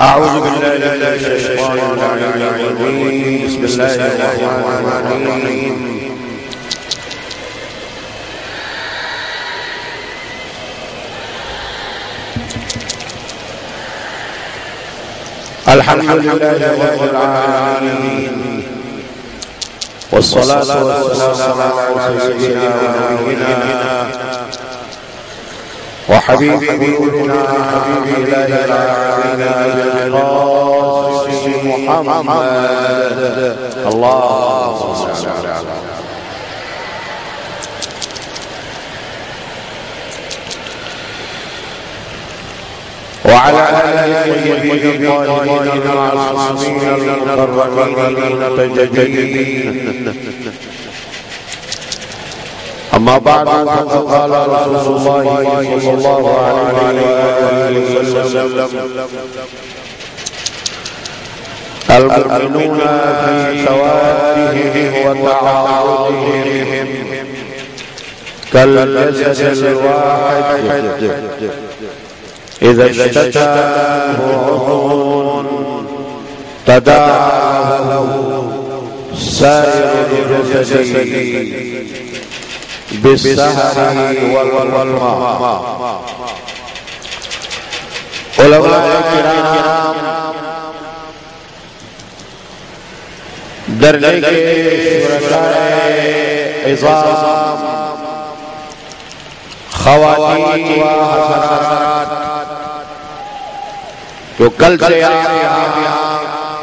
أعوذ بالله من الشيطان الرجيم. بسم الله الرحمن الرحيم. الحمد لله رب العالمين، والصلاة والسلام على سيدنا ونبينا وحبيب قلوبنا حبيب الله العالمين القاسم محمد. اللهم صل على وعلى آله الطيبين الطاهرين المعصومين المقربين المتجددين. أما بعد، فقد قال رسول الله صلى الله عليه وسلم: المؤمنون في توادهم وتعاطفهم كالجسد الواحد إذا اشتكى عضو تداعى له سائر الجسد بالسهر والماء. علماء کرام درجے کے شرکائے عظام، خواتین و حضرات جو کل سے یہاں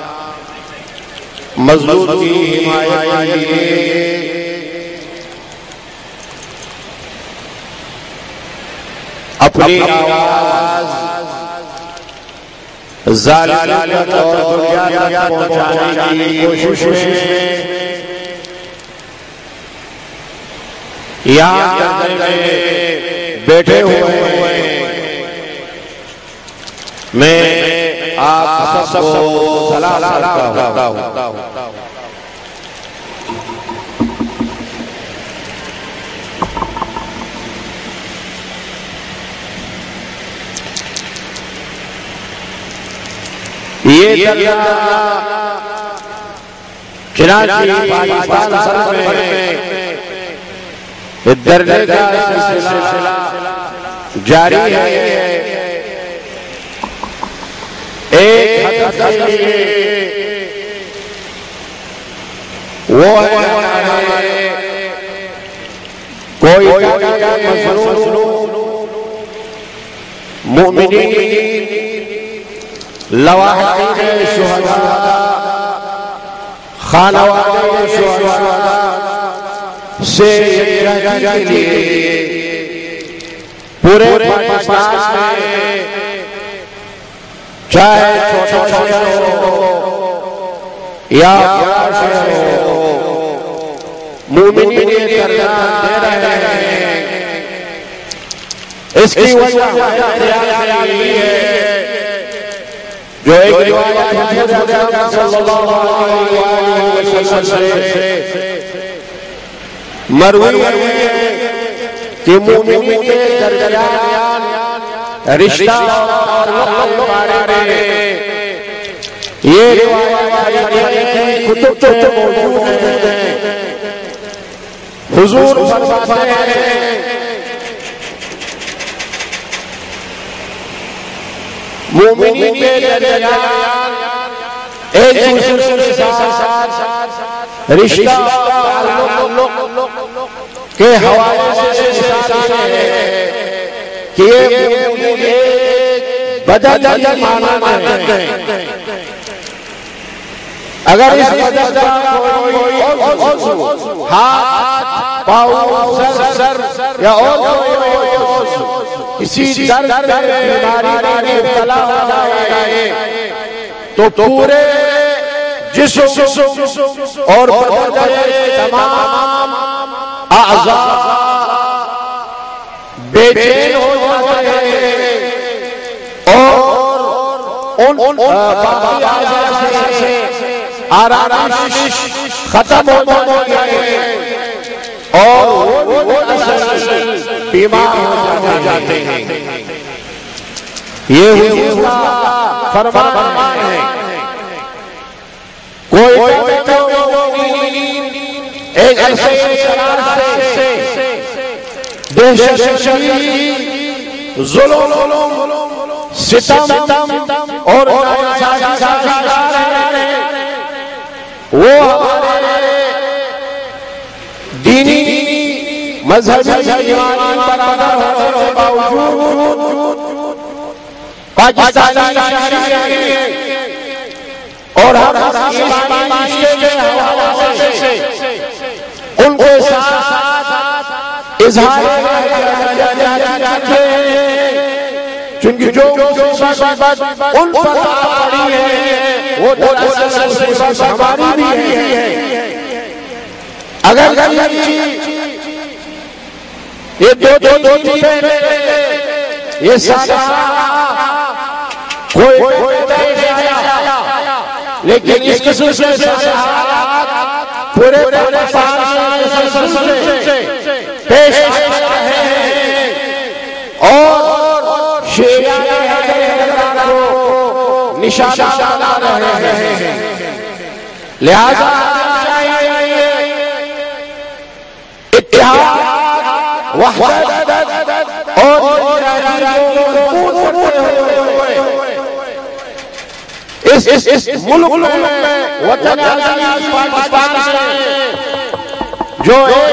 مظلوم کی حمایت کے لیے اپنی آواز ظالمانہ اور دنیا تک پہنچانے کی کوشش میں یہاں بیٹھے ہوئے میں آپ سب کو سلام کرتا ہوں. یہ دریا کراچی پاکستان سر میں درجے کا سلسلہ جاری ہے. ایک حد تک وہ ہے کوئی مظلوم مومنین لواحقین شہداء خانوادہ شہداء سے کے لیے پورے پاکستان میں چاہے چھوٹا شہر ہو یا بڑا شہر ہو مومنین کے درمیان دے رہے ہیں. اس کی وجہ یہ ہے جو ایک روایت حضور اکرم صلی اللہ علیہ وسلم سے مروی ہے کہ مومنین کے درمیان رشتہ اور بارے میں یہ روایت کتب میں موجود ہے. حضور فرماتے ہیں مومنین کے درمیان ایک دوسرے کے ساتھ رشتہ کے حوالے سے ساتھ ہے کہ یہ مومنین ایک بدن مانند ہیں. اگر اس بدن کا کوئی عضو ہاتھ، پاؤں، سر یا اور کوئی عضو کسی درد بیماری میں مبتلا ہو جائے تو پورے جسم اور بدن کے تمام اعضاء بے چین ہو جاتے ہیں اور ان باقی اعضاء سے آرامش ختم ہو جاتی ہے اور وہ نسل بیمار ہو جاتے ہیں. یہ حضور کا فرمائے ہیں کوئی ایک عرصے سے دہشت شدید ظلم ستم اور وہ دینی مذہبی ایمان برابر ہونے کے باوجود پاکستانی اور ہر ایمانی کے حوالے سے ان کے ساتھ اظہار چونکہ جو مصیبت ان پر پڑی ہے وہ دراصل مصیبت ہماری بھی ہے۔ اگر یہ دو چیزیں یہ سارا کوئی لیکن اس قسم سے پورے پیش ہے اور شیعہ کو نشانہ بنا رہے ہیں، لہذا اتحاد وحدت اور اس ملک میں وطن عزیز پاکستان سے جو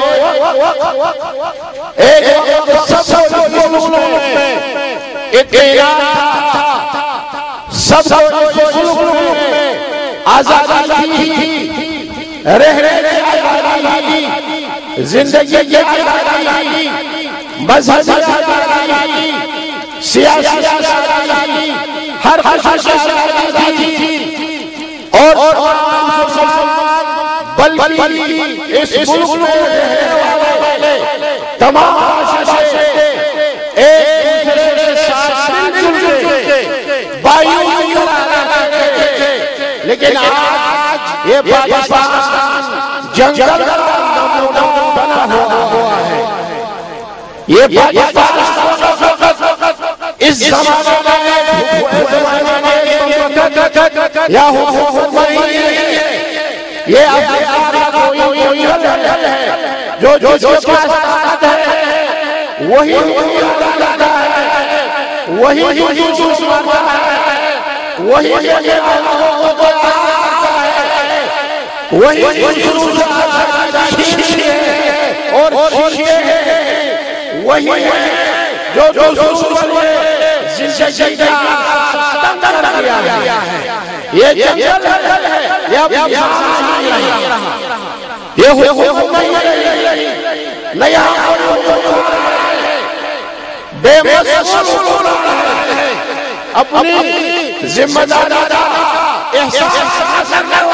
ایک سب ملک میں اتحاد تھا، سب ملک میں آزادی تھی، رہنے آزادی، زندگی کی آزادی، مذہبی آزادی، سیاسی آزادی، ہر خصوصی آزادی تھی اور بلکہ اس ملک میں رہنے والے تمام خصوصی ایک دوسرے کے ساتھ مل کے بھائی لیکن آج یہ پاکستان جنگل بنا ہوا ہے، یہ پاکستان اس زمانے میں یا حکومت یہ کوئی حل ہے جو طاقت ہے وہی یہ نیا بے مسئول اپنی ذمہ داری احساس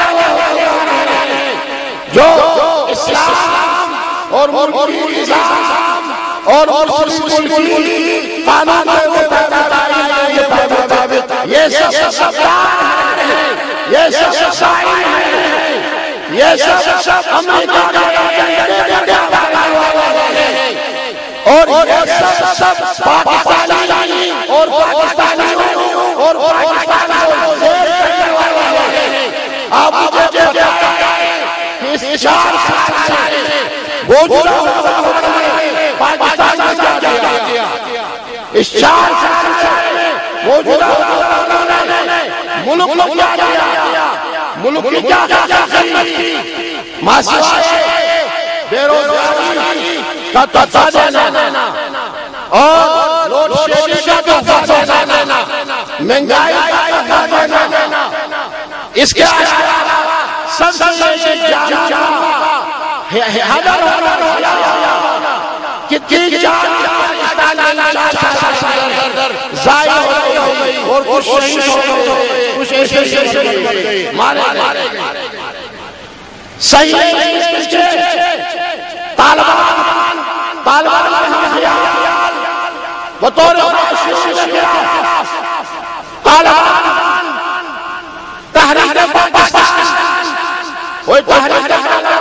جو اسلام اور ملکی نظام اور ملکی قانون یہ سب یہ سب امریکہ اور سب پاکستانی اور آپ مجھے اس 4 سال گزرا پاکستان نے کیا اس 4 سال موجودہ ملک کو کیا کیا ملک کی کیا خریدی معاشرے بے روزگاری کا تحفہ دینا اور لوڈ شیڈنگ کا تحفہ دینا مہنگائی کا تحفہ دینا اس کے علاوہ سب سے جان حیدر کتنی جان ضائع ہو گئی اور کچھ شہید ہو گئے کچھ ایسے مارے گئے صحیح طالبان بطور طالبان تحریک پاکستان کوئی تحریک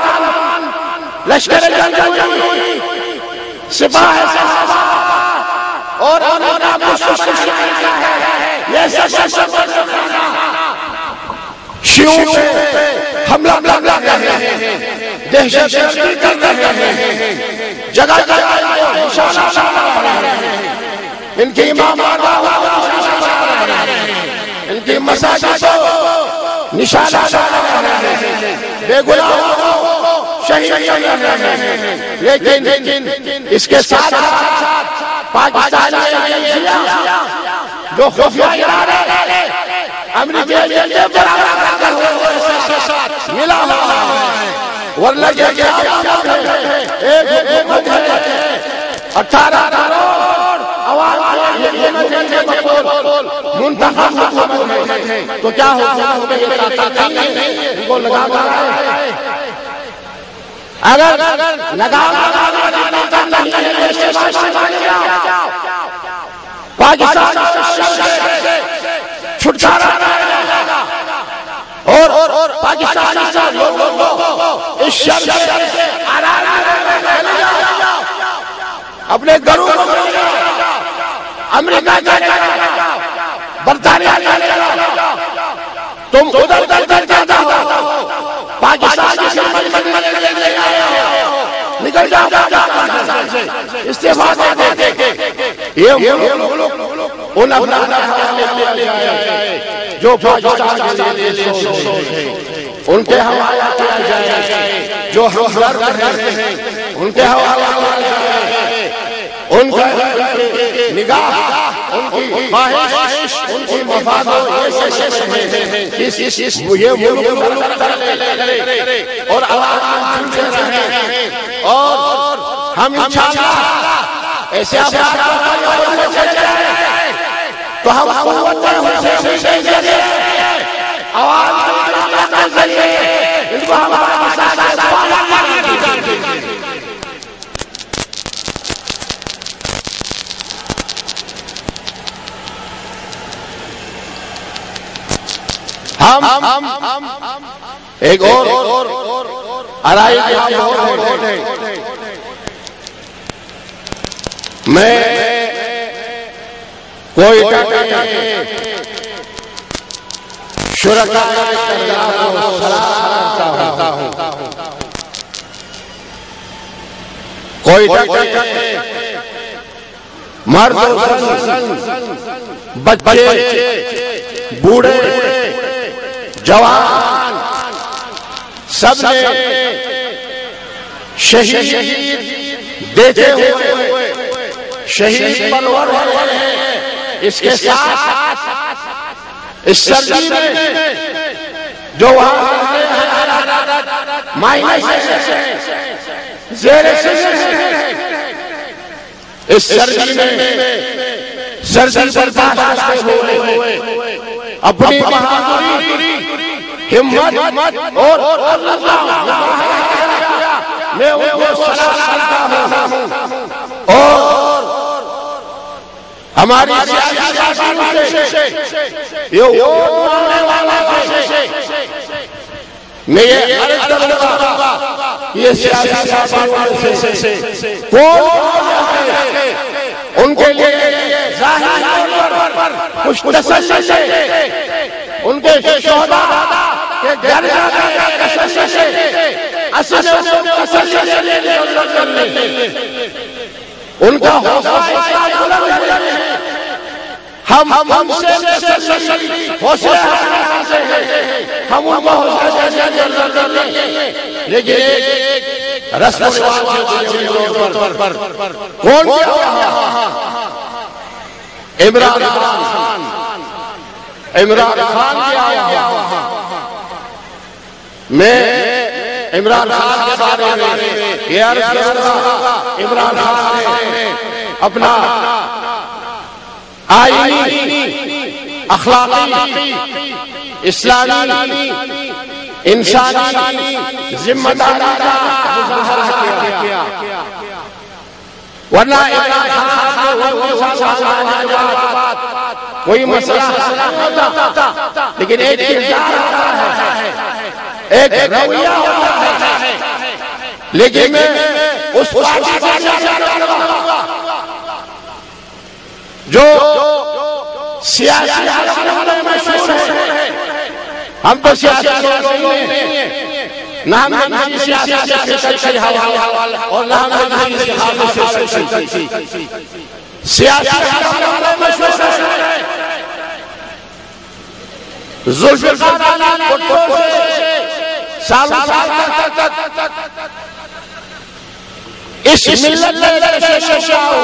لشکر جنگی سپاہ اور یہ سب شیعوں پہ حملہ کر رہے ہیں، دہشت گردی کر رہے ہیں، جگہ جگہ نشانہ بنا رہے ہیں، ان کی امامات ان کی مساجد کو نشانہ بنا رہے ہیں، بے گناہوں کو شہید کر رہے ہیں، لیکن اس کے ساتھ پاکستانی ایجنسیاں جو خفیہ ادارے امریکی ایجنٹیں برابر کر ہوئے ملا ہوا ہے، ورنہ یہ کیا ایک حکومت ہے 18 کروڑ عوام کی مقبول منتخب حکومت ہے، تو کیا حکومت میں یہ طاقت نہیں ہے ان کو لگا ہے؟ اگر لگا پاکستان چھٹکارا اور پاکستانی سے لوگوں اس شر سے اپنے گھروں کو امریکہ جانا، برطانیہ جانا، تم ادھر جاتا ہو، پاکستان سے نکل جاؤ پاکستان سے، استعفا دے کے یہ ملک ان افراد لے جائے جو پاکستان کے لیے سوچ ہے، ان کے حوالہ کیا جائے، جو ہم درد ہیں ان کے حوالہ کیا جائے، ان کی نگاہ، ان کی خواہش، ان کی مفاد یہ ملک کرے اور عوام سنتے رہے، اور ہم انشاءاللہ ایسے افراد تو ہم قوت عوام کے ذریعے ان کو ہمارا ہم ایک اور آرائی ہے، میں کوئی شرکا کو سلام کرتا ہوں، کوئی مرد بچے بوڑھے جوان سب نے شہید دیتے ہوئے شہید پرور ہوئے ہیں، اس کے ساتھ اس سردی میں جو وہاں مائنس زیر اس سردی میں سردی برداشت ہوئے اپنی بہادری ہمت اور میں ان کو سلام کرتا ہوں، اور ہماری سیاسی سے یہ ووٹ مانگنے والا سے میں یہ عرض کروں گا، یہ سیاسی پارٹیوں سے کون ان کے لیے ظاہری طور پر کچھ تسلی سے ان کے شہداء کے گھر تسلی سے اصل تسلی سے ان کا حوصلہ بلند ہے، ہم سے تسلی حوصلہ سے ہم ان کو حوصلہ سے لیکن ایک رسم رواج پر کون کیا عمران خان کیا میں عمران خان کے بارے میں یہ عرض کروں گا، عمران خان نے اپنا آئینی، اخلاقی، اسلامی، انسانی ذمہ داری کا مظاہرہ کیا، ورنہ کوئی مسئلہ ہوتا، لیکن ایک کردار ہوتا ہے، ایک رویہ ہوتا ہے، لیکن میں اس پارٹی کا کروں گا جو سیاسی میں مشہور ہے، ہم تو سیاسی لوگ نہیں ہیں، نہ ہم نے کسی سیاسی سے حوالہ اور نہ ہم نے کسی خاص سے سیاسی حوالہ مشہور ہے ذوالفقار علی بھٹو سے سالوں تک اس ملت میں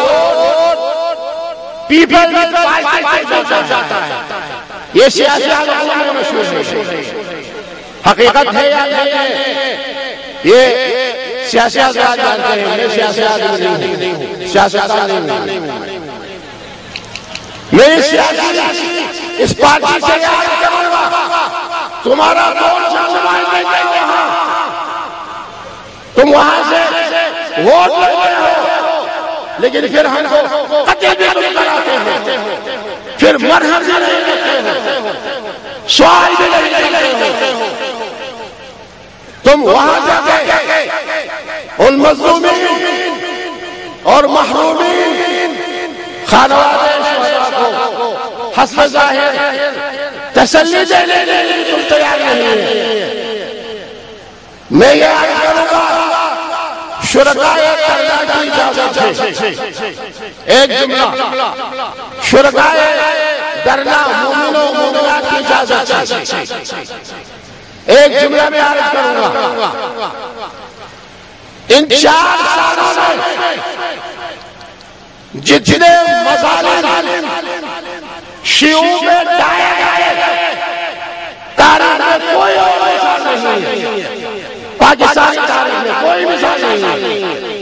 پیپل پارٹی جاتا ہے، یہ سیاسی حوالہ میں مشہور ہے، حقیقت ہے یا نہیں ہے یہ سیاسی حضرات جانتے ہیں، میں سیاسی آدمی نہیں ہوں، سیاستدان نہیں ہوں، میری سیاسی اس پارٹی سے یاد کروں گا، تمہارا ووٹ نمائندے نہیں وہاں، تم وہاں سے ووٹ لیتے ہو لیکن پھر ہم کو قتل بھی تم کراتے ہو، پھر مرہم بھی نہیں لیتے ہو، سوال بھی نہیں کرتے ہو، تم وہاں جا کے ان مظلومین اور محرومین خانوادے شہداء کو حسب ظاہر تسلی دینے کے لیے تم تیار نہیں ہیں۔ میں یہ عرض کروں گا شرکائے کرنا کی اجازت ہے، ایک جملہ شرکائے درنا مومنوں مومنات کی اجازت ہے، ایک جملہ میں عرض کروں گا ان 4 سالوں میں جتنے مظالم شیعوں میں ڈائے گئے تاریخ میں کوئی اور مثال نہیں ہے، پاکستانی تاریخ میں کوئی مثال نہیں ہے،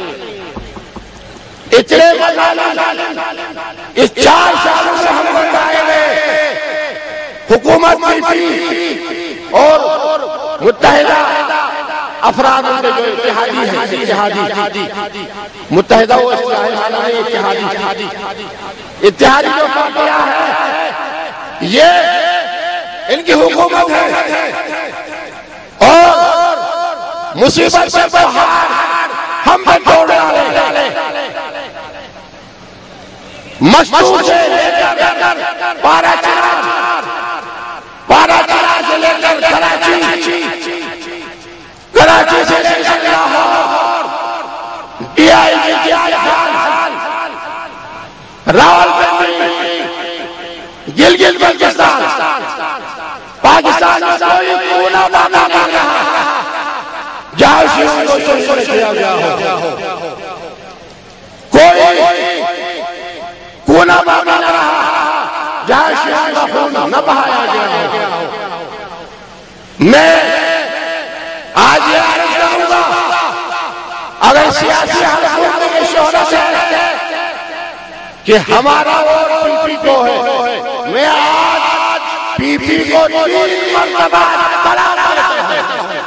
اتنے مظالم اس 4 سالوں سے ہم بتائے گئے، حکومت کی اور متحدہ افراد میں جو اتحادی ہے، متحدہ وہ اتحادی جو پارٹیاں ہے یہ ان کی حکومت ہے اور مصیبت سے بہار ہم پر توڑ ڈالے، مشتور سے لے کر پارا چرا سے لے کر کراچی سے لے کر Lahore, D I G Rawalpindi, Gilgit Baltistan, Pakistan میں کوئی کونا باقی نہیں رہا جہاں شیعوں کو شہید کیا گیا ہو، کوئی کونا باقی نہ رہا جہاں شیعوں کا خون نہ بہایا گیا ہو۔ میں آج یہ عرض کروں گا اگر سیاسی حلقوں میں شہرت ہے کہ ہمارا ووٹ پی پی کو ہے، میں آج پی پی کو 3 مرتبہ طلاق دیتا ہوں،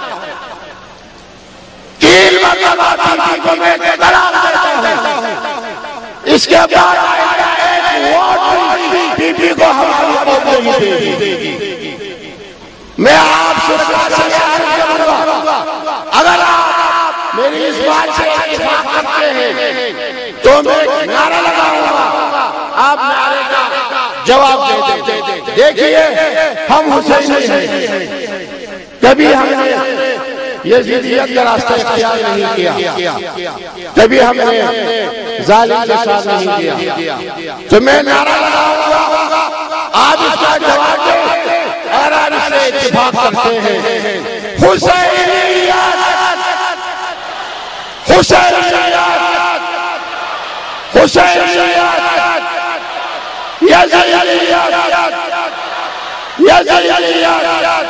3 مرتبہ پی پی کو میں طلاق دیتا ہوں، اس کے بعد ایک ووٹ پی پی کو ہماری قوم نہیں دے گی۔ میں آپ شرکا سے عرض کروں گا اگر آپ میری اس بات سے اتفاق کرتے ہیں تو میں ایک نعرہ لگاؤں گا، آپ نعرے کا جواب دے دیں۔ دیکھیے ہم حسینی ہیں، کبھی ہم نے یزیدیت کا راستہ اختیار نہیں کیا، کبھی ہم نے ظالم کے ساتھ نہیں کیا، تو میں نعرہ لگاؤں گا، آپ اس کا جواب دیں اور آپ اس سے اتفاق کرتے ہیں۔ حسینیت، حسینیت، حسینیت، یزیدیت، یزیدیت،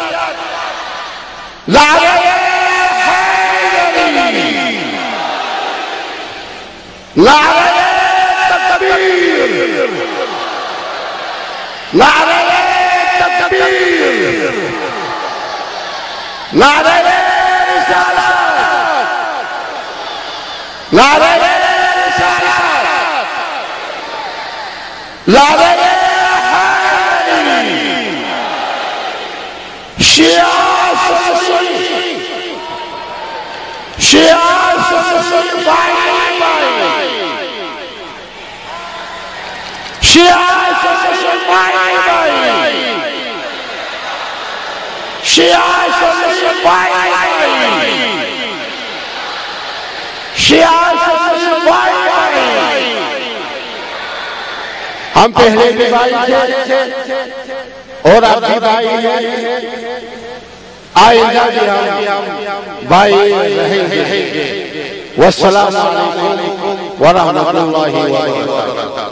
نعرہ حیدری، نعرہ تکبیر، نعرہ تکبیر، نعرہ رسالت، نعرہ رسالت، نعرہ حیدری، شیعہ سنی، شیعہ سنی بائی بائی، شیعہ سنی بائی بائی، شیعہ سنی بائی شیعہ سنی بائی ہم پہلے بھی بائی تھے اور اب بھی بائی ہیں آئندہ بھی ہم بائی رہیں گے والسلام علیکم ورحمۃ اللہ وبرکاتہ